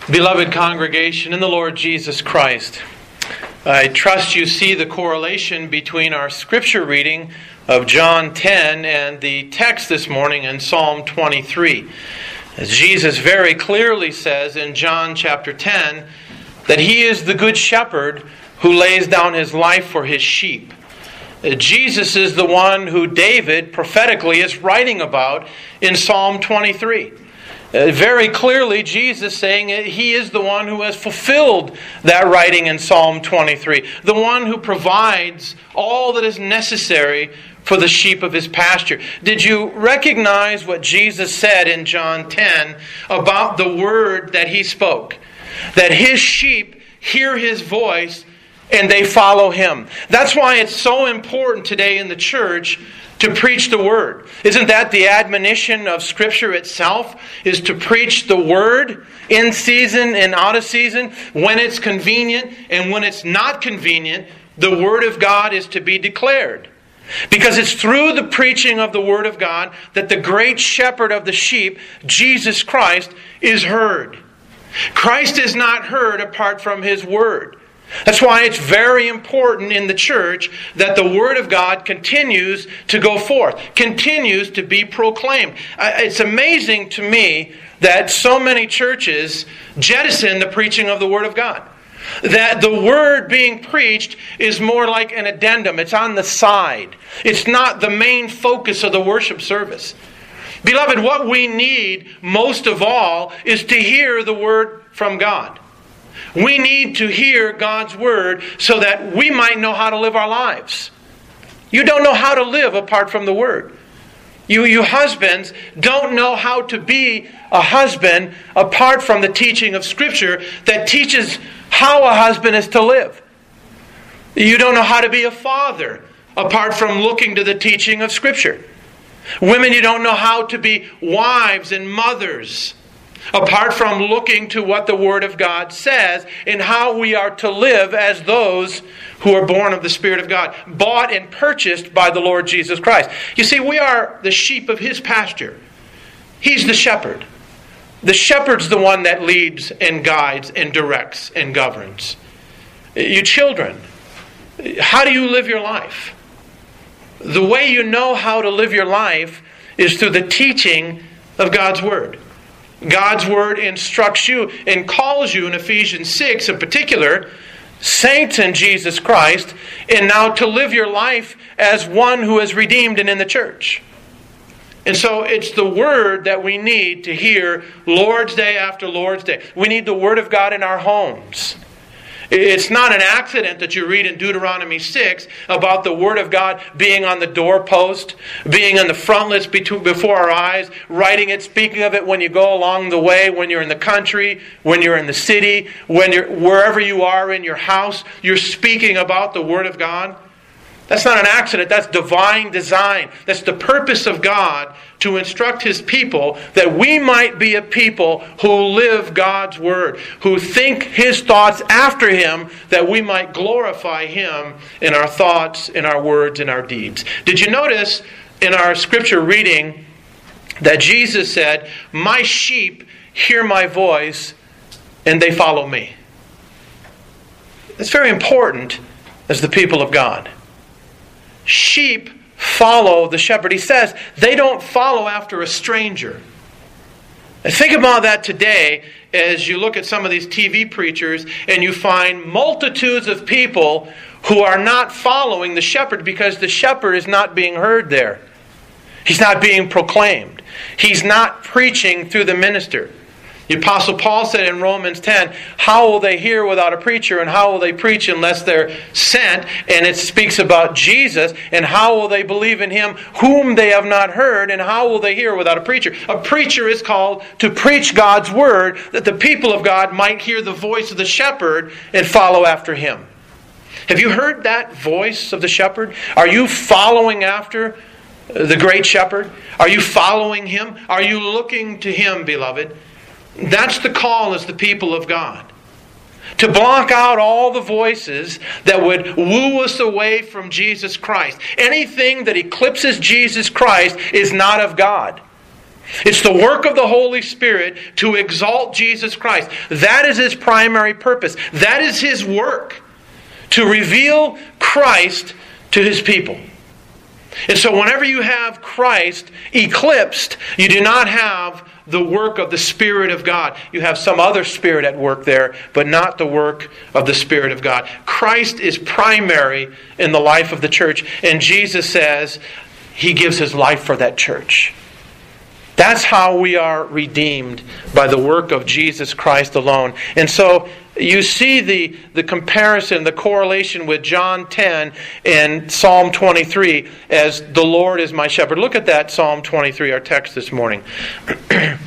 Beloved congregation in the Lord Jesus Christ, I trust you see the correlation between our scripture reading of John 10 and the text this morning in Psalm 23. As Jesus very clearly says in John chapter 10 that He is the good shepherd who lays down His life for His sheep. Jesus is the one who David prophetically is writing about in Psalm 23. Very clearly, Jesus saying He is the one who has fulfilled that writing in Psalm 23. The one who provides all that is necessary for the sheep of His pasture. Did you recognize what Jesus said in John 10 about the word that He spoke? That His sheep hear His voice and they follow Him. That's why it's so important today in the church to preach the Word. Isn't that the admonition of Scripture itself? Is to preach the Word in season and out of season, when it's convenient, and when it's not convenient, the Word of God is to be declared. Because it's through the preaching of the Word of God that the great shepherd of the sheep, Jesus Christ, is heard. Christ is not heard apart from His Word. That's why it's very important in the church that the Word of God continues to go forth, continues to be proclaimed. It's amazing to me that so many churches jettison the preaching of the Word of God. That the Word being preached is more like an addendum. It's on the side. It's not the main focus of the worship service. Beloved, what we need most of all is to hear the Word from God. We need to hear God's Word so that we might know how to live our lives. You don't know how to live apart from the Word. You husbands don't know how to be a husband apart from the teaching of Scripture that teaches how a husband is to live. You don't know how to be a father apart from looking to the teaching of Scripture. Women, you don't know how to be wives and mothers apart from looking to what the Word of God says and how we are to live as those who are born of the Spirit of God, bought and purchased by the Lord Jesus Christ. You see, we are the sheep of His pasture. He's the shepherd. The shepherd's the one that leads and guides and directs and governs. You children, how do you live your life? The way you know how to live your life is through the teaching of God's Word. God's Word instructs you and calls you in Ephesians 6 in particular, saints in Jesus Christ, and now to live your life as one who is redeemed and in the church. And so it's the Word that we need to hear Lord's Day after Lord's Day. We need the Word of God in our homes. It's not an accident that you read in Deuteronomy 6 about the Word of God being on the doorpost, being on the frontlets before our eyes, writing it, speaking of it when you go along the way, when you're in the country, when you're in the city, wherever you are in your house, you're speaking about the Word of God. That's not an accident. That's divine design. That's the purpose of God to instruct His people that we might be a people who live God's Word, who think His thoughts after Him, that we might glorify Him in our thoughts, in our words, in our deeds. Did you notice in our scripture reading that Jesus said, "My sheep hear my voice and they follow me"? It's very important as the people of God. Sheep follow the shepherd. He says they don't follow after a stranger. And think about that today as you look at some of these TV preachers and you find multitudes of people who are not following the shepherd because the shepherd is not being heard there. He's not being proclaimed. He's not preaching through the minister. The Apostle Paul said in Romans 10, how will they hear without a preacher, and how will they preach unless they're sent? And it speaks about Jesus, and how will they believe in Him whom they have not heard, and how will they hear without a preacher? A preacher is called to preach God's Word, that the people of God might hear the voice of the shepherd and follow after Him. Have you heard that voice of the shepherd? Are you following after the great shepherd? Are you following Him? Are you looking to Him, beloved? That's the call as the people of God. To block out all the voices that would woo us away from Jesus Christ. Anything that eclipses Jesus Christ is not of God. It's the work of the Holy Spirit to exalt Jesus Christ. That is His primary purpose. That is His work, to reveal Christ to His people. And so whenever you have Christ eclipsed, you do not have the work of the Spirit of God. You have some other spirit at work there, but not the work of the Spirit of God. Christ is primary in the life of the church, and Jesus says He gives His life for that church. That's how we are redeemed, by the work of Jesus Christ alone. And so you see the comparison, the correlation with John 10 and Psalm 23 as the Lord is my shepherd. Look at that Psalm 23, our text this morning. The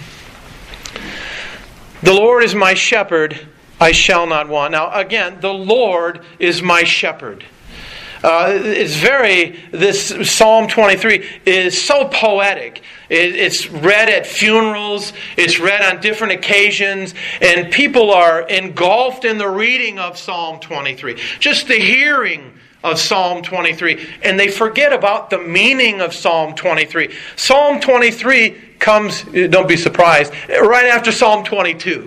Lord is my shepherd, I shall not want. Now again, the Lord is my shepherd. This Psalm 23 is so poetic. It's read at funerals. It's read on different occasions. And people are engulfed in the reading of Psalm 23. Just the hearing of Psalm 23. And they forget about the meaning of Psalm 23. Psalm 23 comes, don't be surprised, right after Psalm 22.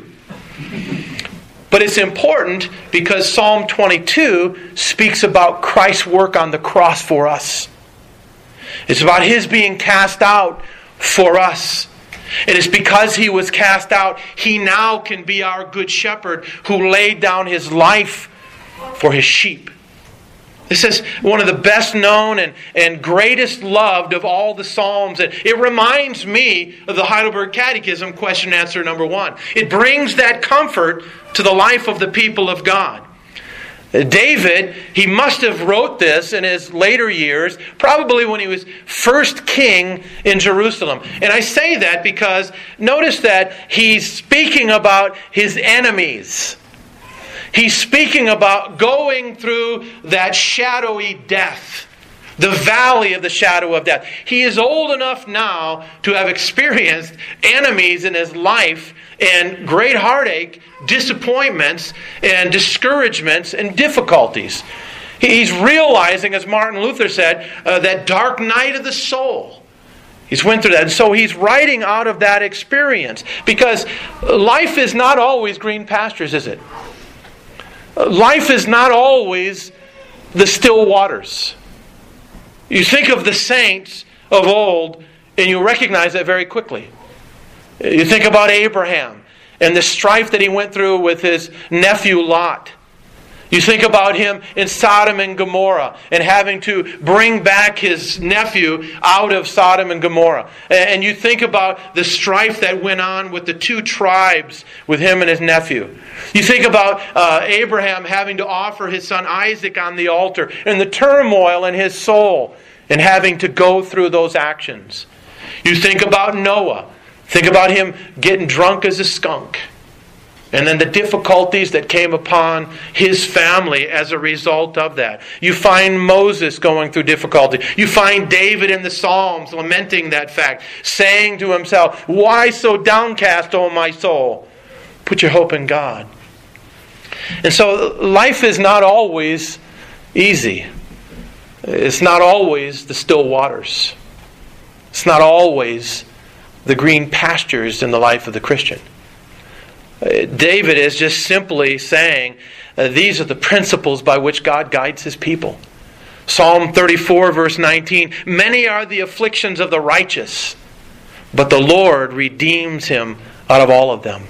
But it's important because Psalm 22 speaks about Christ's work on the cross for us. It's about His being cast out for us. And it's because He was cast out, He now can be our good shepherd who laid down His life for His sheep. This is one of the best known and greatest loved of all the Psalms. And it reminds me of the Heidelberg Catechism, question and answer number 1. It brings that comfort to the life of the people of God. David, he must have wrote this in his later years, probably when he was first king in Jerusalem. And I say that because notice that he's speaking about his enemies. He's speaking about going through that shadowy death, the valley of the shadow of death. He is old enough now to have experienced enemies in his life and great heartache, disappointments, and discouragements and difficulties. He's realizing, as Martin Luther said, that dark night of the soul. He's went through that. And so he's writing out of that experience. Because life is not always green pastures, is it? Life is not always the still waters. You think of the saints of old, and you recognize that very quickly. You think about Abraham and the strife that he went through with his nephew Lot. You think about him in Sodom and Gomorrah and having to bring back his nephew out of Sodom and Gomorrah. And you think about the strife that went on with the 2 tribes with him and his nephew. You think about Abraham having to offer his son Isaac on the altar and the turmoil in his soul and having to go through those actions. You think about Noah. Think about him getting drunk as a skunk. And then the difficulties that came upon his family as a result of that. You find Moses going through difficulty. You find David in the Psalms lamenting that fact, saying to himself, "Why so downcast, O my soul? Put your hope in God." And so life is not always easy. It's not always the still waters. It's not always the green pastures in the life of the Christian. David is just simply saying these are the principles by which God guides His people. Psalm 34 verse 19, "Many are the afflictions of the righteous, but the Lord redeems him out of all of them."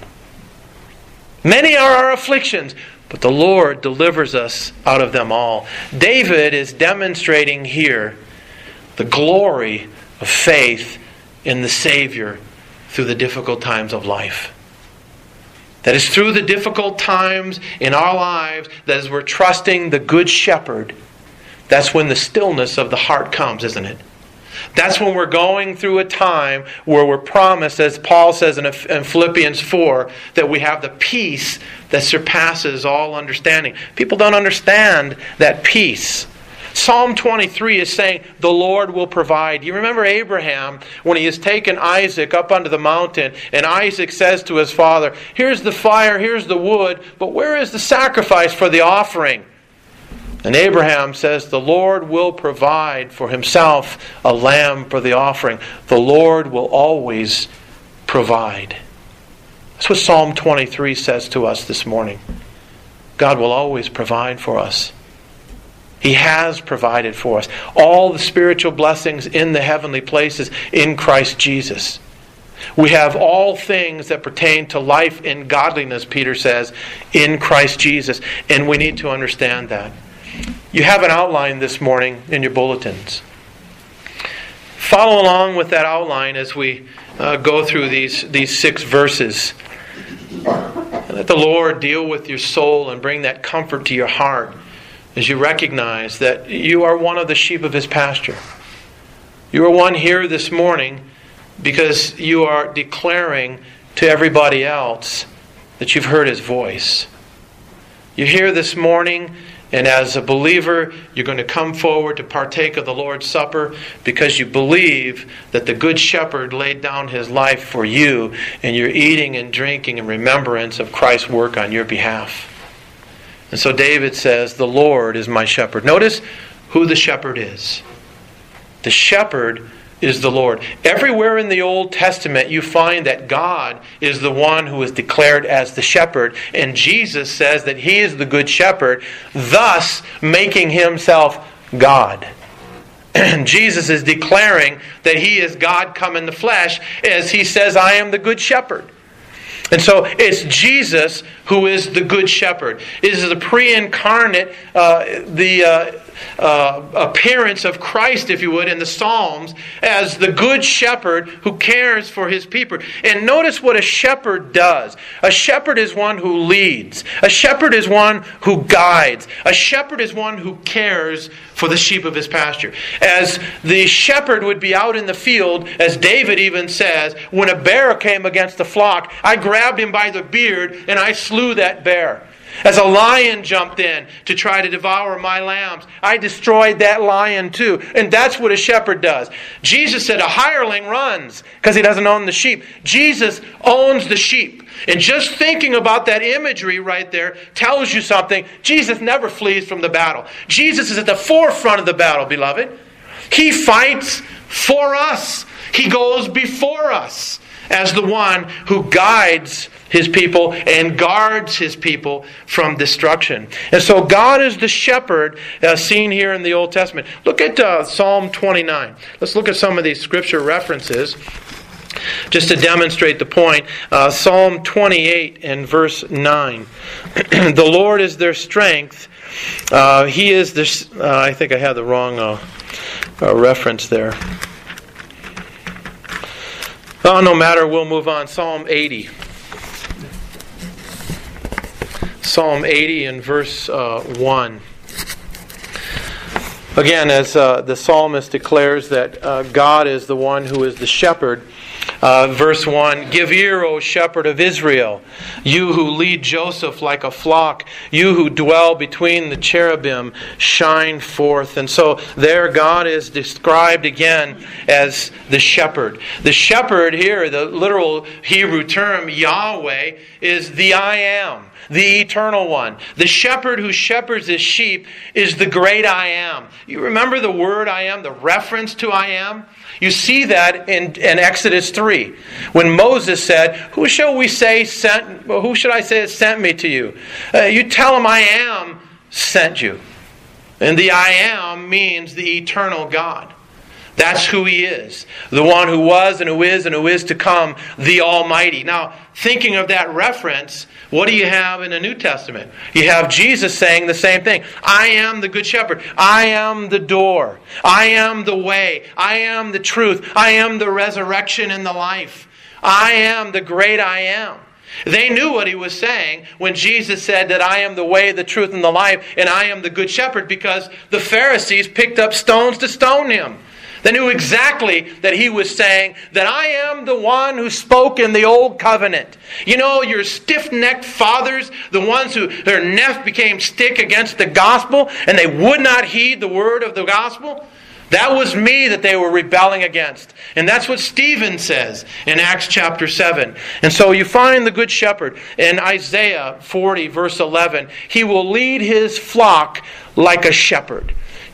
Many are our afflictions, but the Lord delivers us out of them all. David is demonstrating here the glory of faith in the Savior through the difficult times of life. That is through the difficult times in our lives, that as we're trusting the Good Shepherd, that's when the stillness of the heart comes, isn't it? That's when we're going through a time where we're promised, as Paul says in Philippians 4, that we have the peace that surpasses all understanding. People don't understand that peace. Psalm 23 is saying, the Lord will provide. You remember Abraham, when he has taken Isaac up onto the mountain, and Isaac says to his father, "Here's the fire, here's the wood, but where is the sacrifice for the offering?" And Abraham says, the Lord will provide for Himself a lamb for the offering. The Lord will always provide. That's what Psalm 23 says to us this morning. God will always provide for us. He has provided for us all the spiritual blessings in the heavenly places in Christ Jesus. We have all things that pertain to life and godliness, Peter says, in Christ Jesus. And we need to understand that. You have an outline this morning in your bulletins. Follow along with that outline as we go through these 6 verses. Let the Lord deal with your soul and bring that comfort to your heart as you recognize that you are one of the sheep of His pasture. You are one here this morning because you are declaring to everybody else that you've heard His voice. You're here this morning, and as a believer, you're going to come forward to partake of the Lord's Supper because you believe that the Good Shepherd laid down His life for you, and you're eating and drinking in remembrance of Christ's work on your behalf. And so David says, the Lord is my shepherd. Notice who the shepherd is. The shepherd is the Lord. Everywhere in the Old Testament you find that God is the one who is declared as the shepherd. And Jesus says that He is the good shepherd, thus making Himself God. Jesus is declaring that He is God come in the flesh as He says, I am the good shepherd. And so it's Jesus who is the good shepherd. It is the pre-incarnate, appearance of Christ, if you would, in the Psalms as the good shepherd who cares for his people. And notice what a shepherd does. A shepherd is one who leads. A shepherd is one who guides. A shepherd is one who cares for the sheep of his pasture. As the shepherd would be out in the field, as David even says, when a bear came against the flock, I grabbed him by the beard and I slew that bear. As a lion jumped in to try to devour my lambs, I destroyed that lion too. And that's what a shepherd does. Jesus said a hireling runs because he doesn't own the sheep. Jesus owns the sheep. And just thinking about that imagery right there tells you something. Jesus never flees from the battle. Jesus is at the forefront of the battle, beloved. He fights for us. He goes before us as the one who guides His people and guards His people from destruction. And so God is the shepherd seen here in the Old Testament. Look at Psalm 29. Let's look at some of these scripture references just to demonstrate the point. Psalm 28 and verse 9. The Lord is their strength. He is this. I think I had the wrong reference there. Oh, no matter, we'll move on. Psalm 80. Psalm 80 and verse 1. Again, as the psalmist declares that God is the one who is the shepherd. Verse 1, give ear, O shepherd of Israel, you who lead Joseph like a flock, you who dwell between the cherubim, shine forth. And so there God is described again as the shepherd. The shepherd here, the literal Hebrew term Yahweh, is the I am, the eternal one. The shepherd who shepherds his sheep is the great I am. You remember the word I am, the reference to I am? You see that in Exodus 3. When Moses said, who should I say has sent me to you? You tell him I am sent you. And the I am means the eternal God. That's who He is. The one who was and who is to come, the Almighty. Now, thinking of that reference, what do you have in the New Testament? You have Jesus saying the same thing. I am the good shepherd. I am the door. I am the way. I am the truth. I am the resurrection and the life. I am the great I am. They knew what He was saying when Jesus said that I am the way, the truth, and the life, and I am the good shepherd, because the Pharisees picked up stones to stone Him. They knew exactly that He was saying that I am the one who spoke in the old covenant. You know, your stiff-necked fathers, the ones who their neck became stick against the gospel and they would not heed the word of the gospel. That was me that they were rebelling against. And that's what Stephen says in Acts chapter 7. And so you find the good shepherd in Isaiah 40 verse 11. He will lead His flock like a shepherd.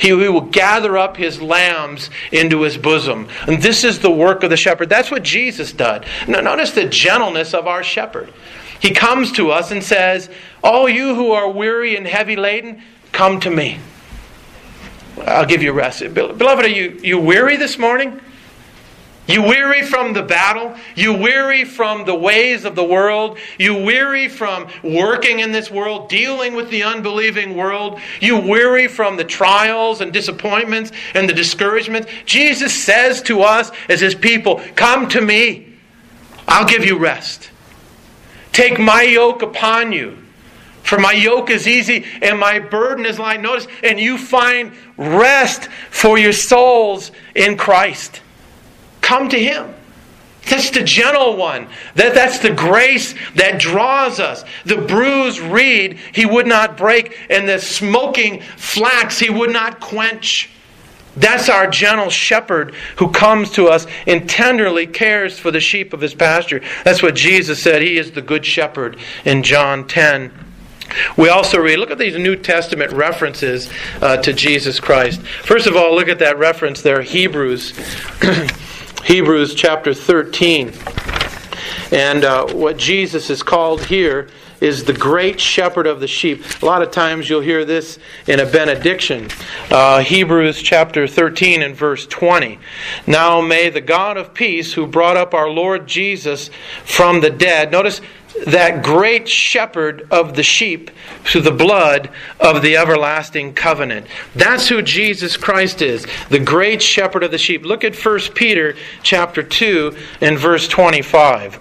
He will gather up his lambs into his bosom. And this is the work of the shepherd. That's what Jesus did. Now, notice the gentleness of our shepherd. He comes to us and says, all you who are weary and heavy laden, come to me. I'll give you rest. Beloved, are you weary this morning? You weary from the battle? You weary from the ways of the world? You weary from working in this world, dealing with the unbelieving world? You weary from the trials and disappointments and the discouragements? Jesus says to us as His people, come to me. I'll give you rest. Take my yoke upon you. For my yoke is easy and my burden is light. Notice, and you find rest for your souls in Christ. Come to Him. That's the gentle one. That's the grace that draws us. The bruised reed He would not break, and the smoking flax He would not quench. That's our gentle shepherd who comes to us and tenderly cares for the sheep of His pasture. That's what Jesus said. He is the good shepherd in John 10. We also read, look at these New Testament references to Jesus Christ. First of all, look at that reference there, Hebrews. Hebrews chapter 13. And what Jesus is called here is the great shepherd of the sheep. A lot of times you'll hear this in a benediction. Hebrews chapter 13 and verse 20. Now may the God of peace, who brought up our Lord Jesus from the dead, notice that great shepherd of the sheep, through the blood of the everlasting covenant. That's who Jesus Christ is, the great shepherd of the sheep. Look at 1 Peter chapter 2 and verse 25.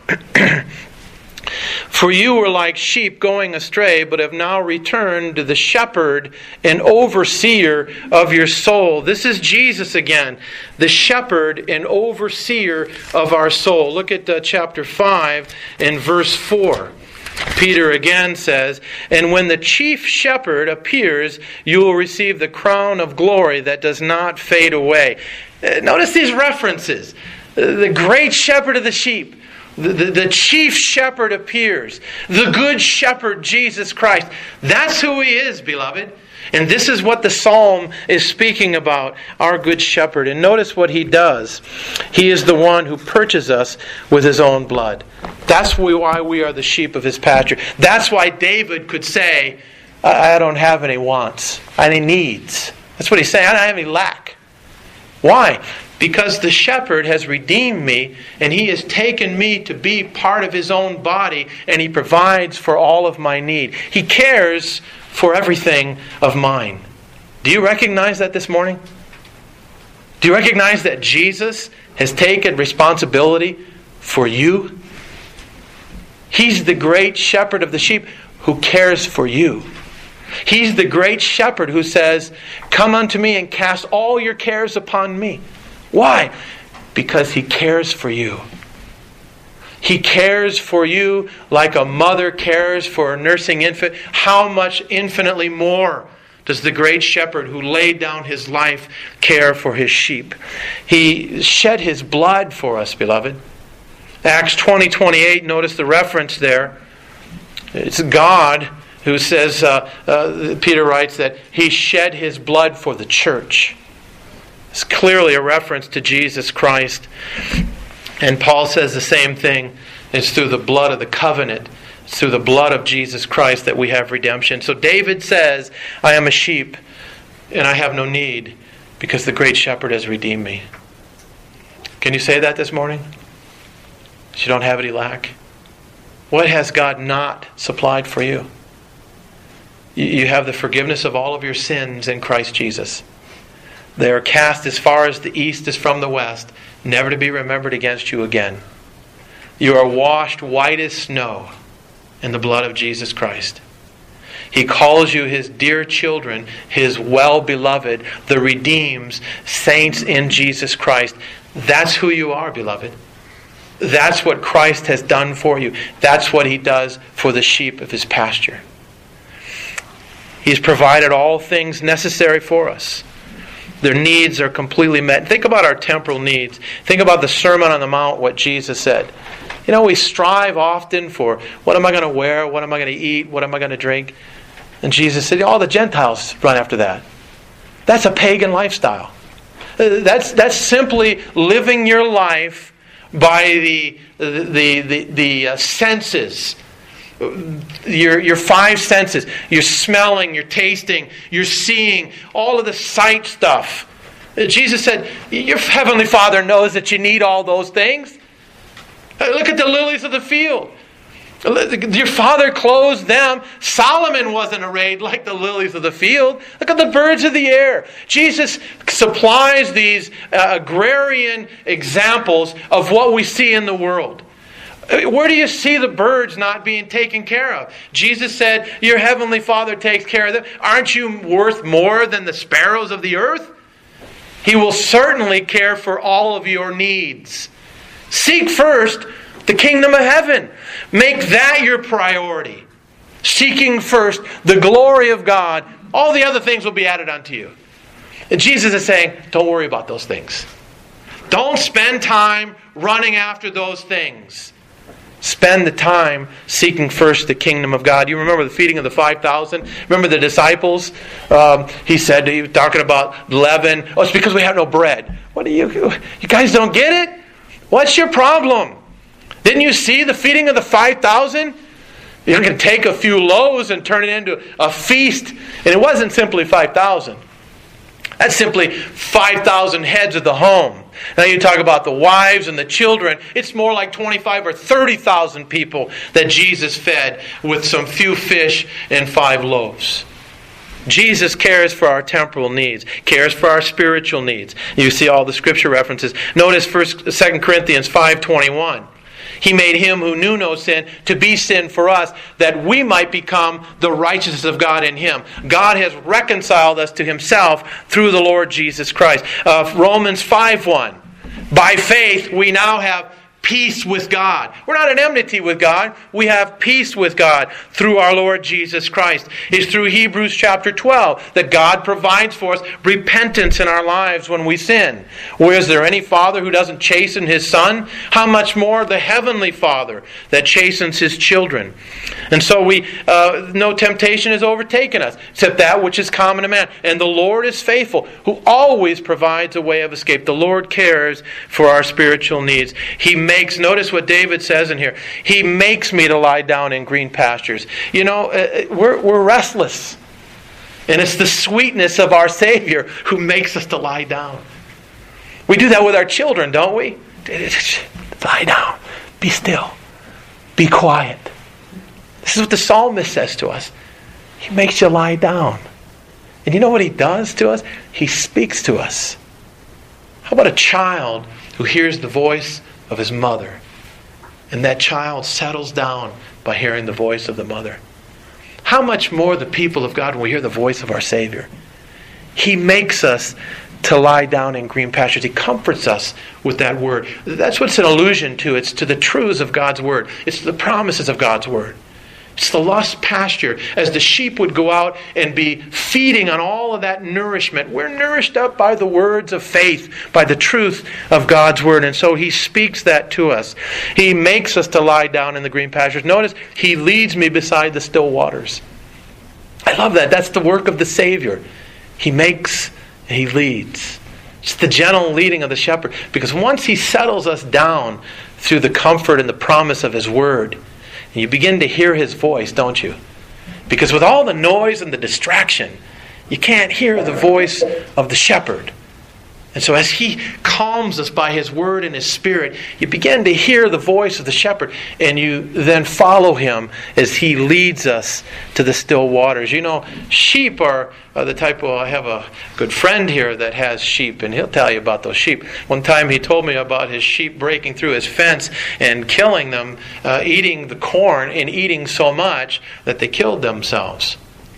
For you were like sheep going astray, but have now returned to the shepherd and overseer of your soul. This is Jesus again, the shepherd and overseer of our soul. Look at chapter 5 and verse 4. Peter again says, and when the chief shepherd appears, you will receive the crown of glory that does not fade away. Notice these references. The great shepherd of the sheep. The chief shepherd appears. The good shepherd, Jesus Christ. That's who He is, beloved. And this is what the psalm is speaking about, our good shepherd. And notice what He does. He is the one who purchased us with His own blood. That's why we are the sheep of His pasture. That's why David could say, I don't have any wants, any needs. That's what he's saying. I don't have any lack. Why? Because the shepherd has redeemed me, and He has taken me to be part of His own body, and He provides for all of my need. He cares for everything of mine. Do you recognize that this morning? Do you recognize that Jesus has taken responsibility for you? He's the great shepherd of the sheep who cares for you. He's the great shepherd who says, come unto me and cast all your cares upon me. Why? Because He cares for you. He cares for you like a mother cares for a nursing infant. How much infinitely more does the great shepherd who laid down His life care for His sheep? He shed His blood for us, beloved. Acts 20:28, notice the reference there. It's God who says, Peter writes that He shed His blood for the church. It's clearly a reference to Jesus Christ. And Paul says the same thing. It's through the blood of the covenant. It's through the blood of Jesus Christ that we have redemption. So David says, I am a sheep and I have no need because the great shepherd has redeemed me. Can you say that this morning? You don't have any lack. What has God not supplied for you? You have the forgiveness of all of your sins in Christ Jesus. They are cast as far as the east is from the west, never to be remembered against you again. You are washed white as snow in the blood of Jesus Christ. He calls you His dear children, His well-beloved, the redeemed, saints in Jesus Christ. That's who you are, beloved. That's what Christ has done for you. That's what He does for the sheep of His pasture. He's provided all things necessary for us. Their needs are completely met. Think about our temporal needs. Think about the Sermon on the Mount, what Jesus said. You know, we strive often for, what am I going to wear? What am I going to eat? What am I going to drink? And Jesus said, all the Gentiles run after that. That's a pagan lifestyle. That's simply living your life by the senses. Your five senses. You're smelling, you're tasting, you're seeing, all of the sight stuff. Jesus said, your Heavenly Father knows that you need all those things. Look at the lilies of the field. Your Father clothes them. Solomon wasn't arrayed like the lilies of the field. Look at the birds of the air. Jesus supplies these agrarian examples of what we see in the world. Where do you see the birds not being taken care of? Jesus said, your Heavenly Father takes care of them. Aren't you worth more than the sparrows of the earth? He will certainly care for all of your needs. Seek first the kingdom of heaven. Make that your priority. Seeking first the glory of God. All the other things will be added unto you. And Jesus is saying, don't worry about those things. Don't spend time running after those things. Spend the time seeking first the kingdom of God. You remember the feeding of the 5,000? Remember the disciples? He was talking about leaven. Oh, it's because we have no bread. What do you guys don't get it? What's your problem? Didn't you see the feeding of the 5,000? You can take a few loaves and turn it into a feast. And it wasn't simply 5,000. That's simply 5,000 heads of the home. Now you talk about the wives and the children. It's more like 25 or 30,000 people that Jesus fed with some few fish and 5 loaves. Jesus cares for our temporal needs, cares for our spiritual needs. You see all the scripture references. Notice 2 Corinthians 5:21. He made Him who knew no sin to be sin for us, that we might become the righteousness of God in Him. God has reconciled us to Himself through the Lord Jesus Christ. Romans 5:1. By faith we now have peace with God. We're not in enmity with God. We have peace with God through our Lord Jesus Christ. It's through Hebrews chapter 12 that God provides for us repentance in our lives when we sin. Or is there any father who doesn't chasten his son? How much more the heavenly Father that chastens His children? And so no temptation has overtaken us except that which is common to man. And the Lord is faithful, who always provides a way of escape. The Lord cares for our spiritual needs. Notice what David says in here. He makes me to lie down in green pastures. You know, we're restless. And it's the sweetness of our Savior who makes us to lie down. We do that with our children, don't we? Lie down. Be still. Be quiet. This is what the psalmist says to us. He makes you lie down. And you know what He does to us? He speaks to us. How about a child who hears the voice of his mother, and that child settles down by hearing the voice of the mother? How much more the people of God when we hear the voice of our Savior? He makes us to lie down in green pastures. He comforts us with that word. That's what it's an allusion to. It's to the truths of God's word. It's the promises of God's word. It's the lost pasture. As the sheep would go out and be feeding on all of that nourishment, we're nourished up by the words of faith, by the truth of God's word. And so He speaks that to us. He makes us to lie down in the green pastures. Notice, He leads me beside the still waters. I love that. That's the work of the Savior. He makes and He leads. It's the gentle leading of the shepherd. Because once He settles us down through the comfort and the promise of His word, and you begin to hear His voice, don't you? Because with all the noise and the distraction, you can't hear the voice of the shepherd. And so as He calms us by His word and His Spirit, you begin to hear the voice of the shepherd, and you then follow Him as He leads us to the still waters. You know, sheep are the type I have a good friend here that has sheep, and he'll tell you about those sheep. One time he told me about his sheep breaking through his fence and killing them, eating the corn and eating so much that they killed themselves.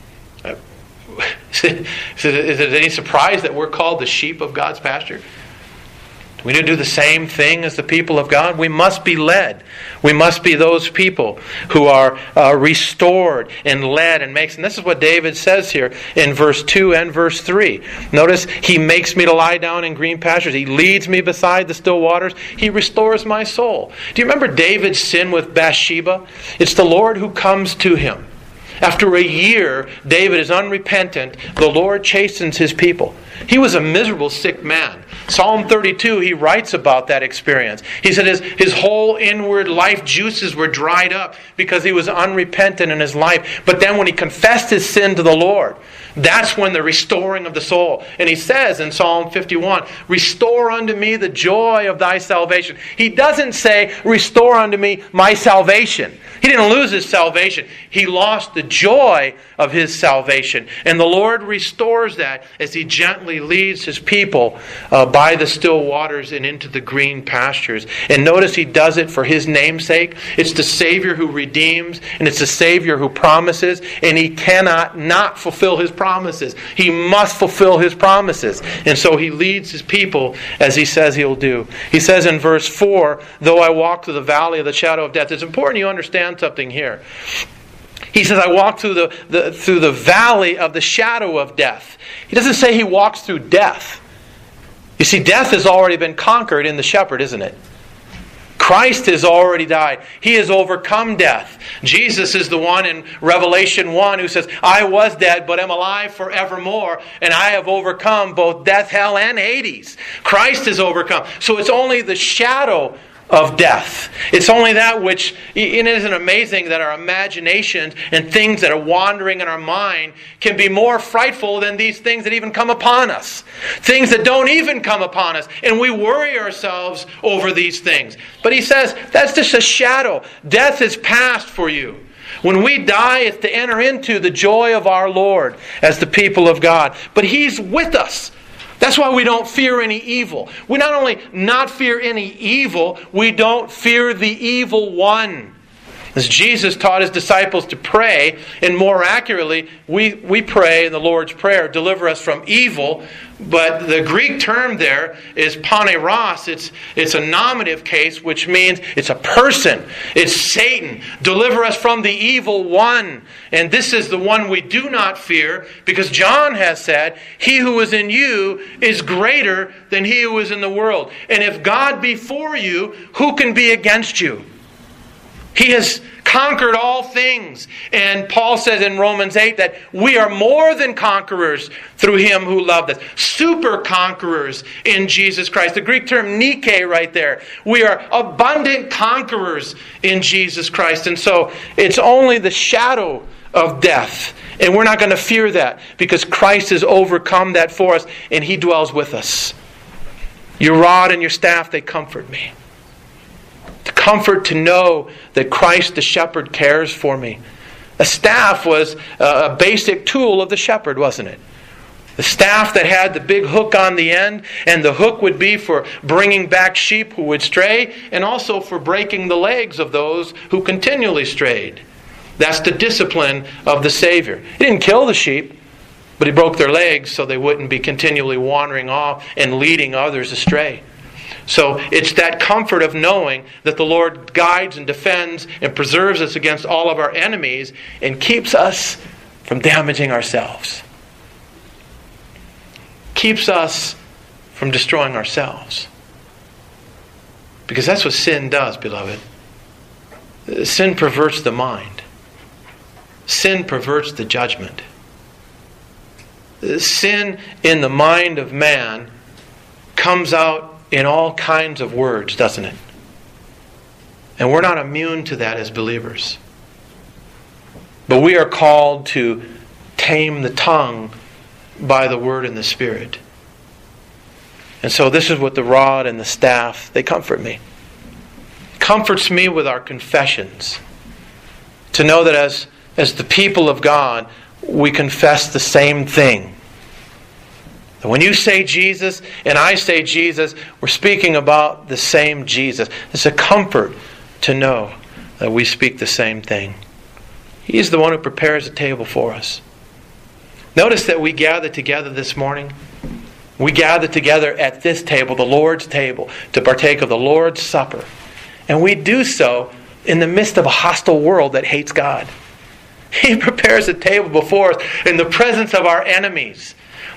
Is it any surprise that we're called the sheep of God's pasture? Do we need to do the same thing as the people of God? We must be led. We must be those people who are restored and led and makes. And this is what David says here in verse 2 and verse 3. Notice, He makes me to lie down in green pastures. He leads me beside the still waters. He restores my soul. Do you remember David's sin with Bathsheba? It's the Lord who comes to him. After a year, David is unrepentant. The Lord chastens his people. He was a miserable, sick man. Psalm 32, he writes about that experience. He said his whole inward life juices were dried up because he was unrepentant in his life. But then when he confessed his sin to the Lord, that's when the restoring of the soul. And he says in Psalm 51, restore unto me the joy of thy salvation. He doesn't say, restore unto me my salvation. He didn't lose his salvation. He lost the joy of his salvation. And the Lord restores that as He gently leads His people by the still waters and into the green pastures. And notice He does it for His namesake. It's the Savior who redeems, and it's the Savior who promises, and He cannot not fulfill His promises. He must fulfill His promises. And so He leads His people as He says He'll do. He says in verse 4, though I walk through the valley of the shadow of death. It's important you understand something here. He says, I walk through the valley of the shadow of death. He doesn't say He walks through death. You see, death has already been conquered in the shepherd, isn't it? Christ has already died. He has overcome death. Jesus is the one in Revelation 1 who says, I was dead, but am alive forevermore, and I have overcome both death, hell, and Hades. Christ has overcome. So it's only the shadow of death. It's only that which, it isn't amazing that our imaginations and things that are wandering in our mind can be more frightful than these things that even come upon us. Things that don't even come upon us. And we worry ourselves over these things. But he says, that's just a shadow. Death is past for you. When we die, it's to enter into the joy of our Lord as the people of God. But He's with us. That's why we don't fear any evil. We not only not fear any evil, we don't fear the evil one. As Jesus taught His disciples to pray, and more accurately, we pray in the Lord's Prayer, deliver us from evil. But the Greek term there is paneros. It's a nominative case, which means it's a person. It's Satan. Deliver us from the evil one. And this is the one we do not fear, because John has said, he who is in you is greater than he who is in the world. And if God be for you, who can be against you? He has conquered all things. And Paul says in Romans 8 that we are more than conquerors through Him who loved us. Super conquerors in Jesus Christ. The Greek term Nike right there. We are abundant conquerors in Jesus Christ. And so it's only the shadow of death. And we're not going to fear that because Christ has overcome that for us and He dwells with us. Your rod and your staff, they comfort me. The comfort to know that Christ the shepherd cares for me. A staff was a basic tool of the shepherd, wasn't it? The staff that had the big hook on the end, and the hook would be for bringing back sheep who would stray, and also for breaking the legs of those who continually strayed. That's the discipline of the Savior. He didn't kill the sheep, but He broke their legs so they wouldn't be continually wandering off and leading others astray. So it's that comfort of knowing that the Lord guides and defends and preserves us against all of our enemies and keeps us from damaging ourselves. Keeps us from destroying ourselves. Because that's what sin does, beloved. Sin perverts the mind. Sin perverts the judgment. Sin in the mind of man comes out in all kinds of words, doesn't it? And we're not immune to that as believers. But we are called to tame the tongue by the Word and the Spirit. And so this is what the rod and the staff, they comfort me. It comforts me with our confessions. To know that as the people of God, we confess the same thing. When you say Jesus and I say Jesus, we're speaking about the same Jesus. It's a comfort to know that we speak the same thing. He's the one who prepares a table for us. Notice that we gather together this morning. We gather together at this table, the Lord's table, to partake of the Lord's Supper. And we do so in the midst of a hostile world that hates God. He prepares a table before us in the presence of our enemies.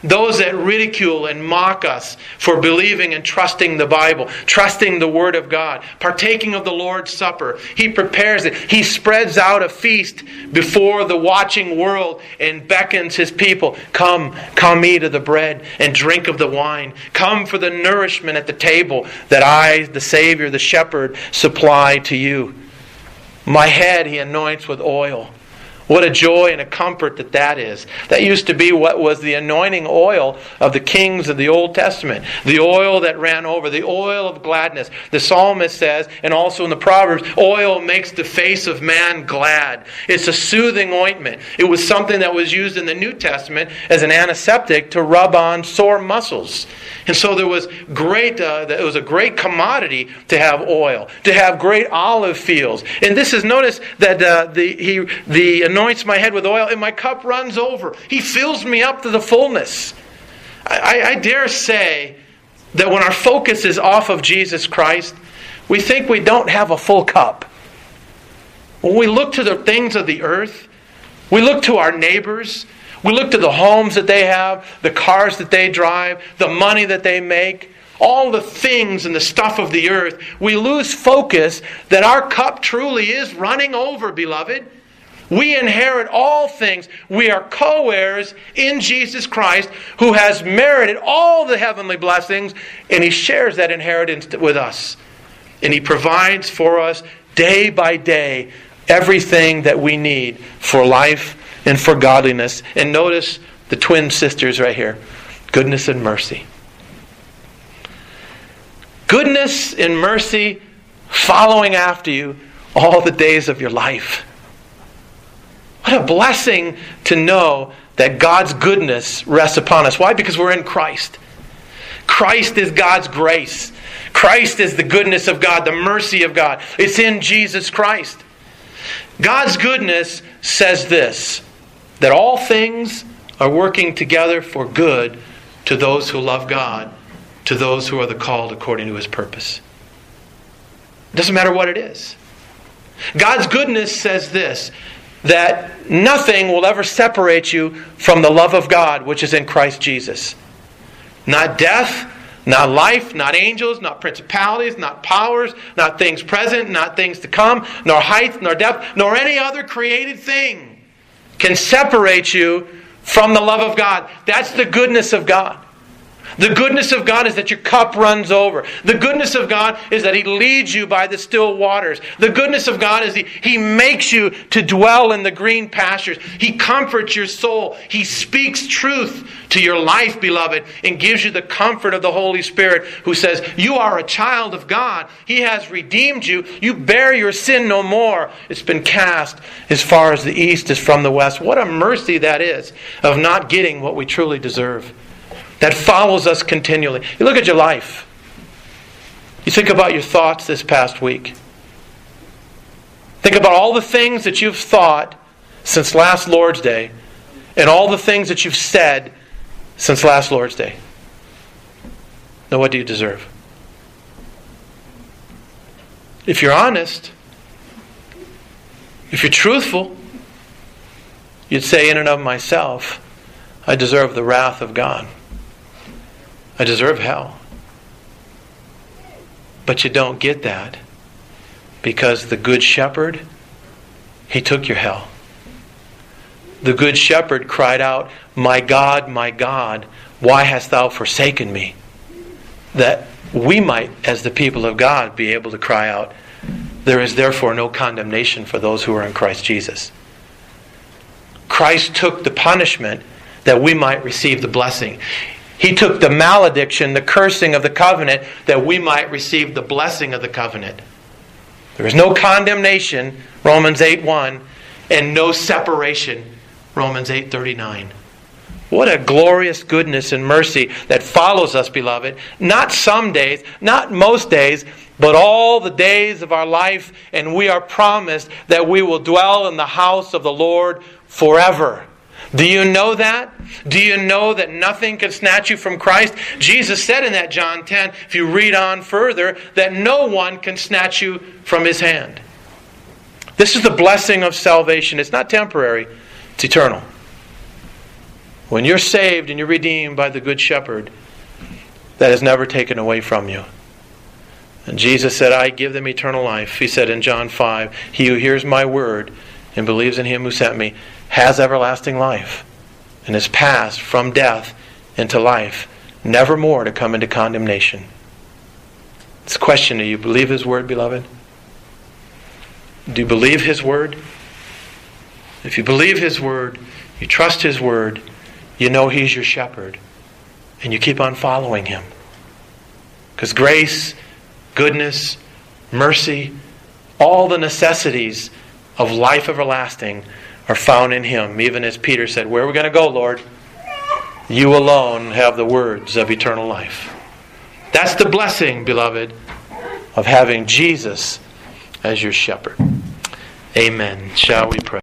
those that ridicule and mock us for believing and trusting the Bible, trusting the Word of God, partaking of the Lord's Supper. He prepares it. He spreads out a feast before the watching world and beckons His people. Come eat of the bread and drink of the wine. Come for the nourishment at the table that I, the Savior, the Shepherd, supply to you. My head He anoints with oil. What a joy and a comfort that is. That used to be what was the anointing oil of the kings of the Old Testament. The oil that ran over, the oil of gladness. The psalmist says, and also in the Proverbs, oil makes the face of man glad. It's a soothing ointment. It was something that was used in the New Testament as an antiseptic to rub on sore muscles. And so there was it was a great commodity to have oil, to have great olive fields. And this is, notice that He anoints my head with oil and my cup runs over. He fills me up to the fullness. I dare say that when our focus is off of Jesus Christ, we think we don't have a full cup. When we look to the things of the earth, we look to our neighbors, we look to the homes that they have, the cars that they drive, the money that they make, all the things and the stuff of the earth, we lose focus that our cup truly is running over, beloved. We inherit all things. We are co-heirs in Jesus Christ, who has merited all the heavenly blessings, and He shares that inheritance with us. And He provides for us day by day everything that we need for life and for godliness. And notice the twin sisters right here. Goodness and mercy. Goodness and mercy following after you all the days of your life. What a blessing to know that God's goodness rests upon us. Why? Because we're in Christ. Christ is God's grace. Christ is the goodness of God, the mercy of God. It's in Jesus Christ. God's goodness says this, that all things are working together for good to those who love God, to those who are the called according to His purpose. It doesn't matter what it is. God's goodness says this, that nothing will ever separate you from the love of God which is in Christ Jesus. Not death, not life, not angels, not principalities, not powers, not things present, not things to come, nor height, nor depth, nor any other created thing can separate you from the love of God. That's the goodness of God. The goodness of God is that your cup runs over. The goodness of God is that He leads you by the still waters. The goodness of God is He makes you to dwell in the green pastures. He comforts your soul. He speaks truth to your life, beloved, and gives you the comfort of the Holy Spirit, who says, you are a child of God. He has redeemed you. You bear your sin no more. It's been cast as far as the east is from the west. What a mercy that is of not getting what we truly deserve. That follows us continually. You look at your life. You think about your thoughts this past week. Think about all the things that you've thought since last Lord's Day, and all the things that you've said since last Lord's Day. Now, what do you deserve? If you're honest, if you're truthful, you'd say, in and of myself, I deserve the wrath of God. I deserve hell. But you don't get that because the Good Shepherd, He took your hell. The Good Shepherd cried out, my God, why hast thou forsaken me? That we might, as the people of God, be able to cry out, there is therefore no condemnation for those who are in Christ Jesus. Christ took the punishment that we might receive the blessing. He took the malediction, the cursing of the covenant, that we might receive the blessing of the covenant. There is no condemnation, Romans 8:1, and no separation, Romans 8:39. What a glorious goodness and mercy that follows us, beloved. Not some days, not most days, but all the days of our life, and we are promised that we will dwell in the house of the Lord forever. Do you know that? Do you know that nothing can snatch you from Christ? Jesus said in that John 10, if you read on further, that no one can snatch you from His hand. This is the blessing of salvation. It's not temporary, it's eternal. When you're saved and you're redeemed by the Good Shepherd, that is never taken away from you. And Jesus said, I give them eternal life. He said in John 5, he who hears my word and believes in him who sent me has everlasting life and is passed from death into life, never more to come into condemnation. It's a question, do you believe his word, beloved? Do you believe his word? If you believe his word, you trust his word, you know he's your shepherd, and you keep on following him. Because grace, goodness, mercy, all the necessities of life everlasting are found in him. Even as Peter said, where are we going to go, Lord? You alone have the words of eternal life. That's the blessing, beloved, of having Jesus as your shepherd. Amen. Shall we pray?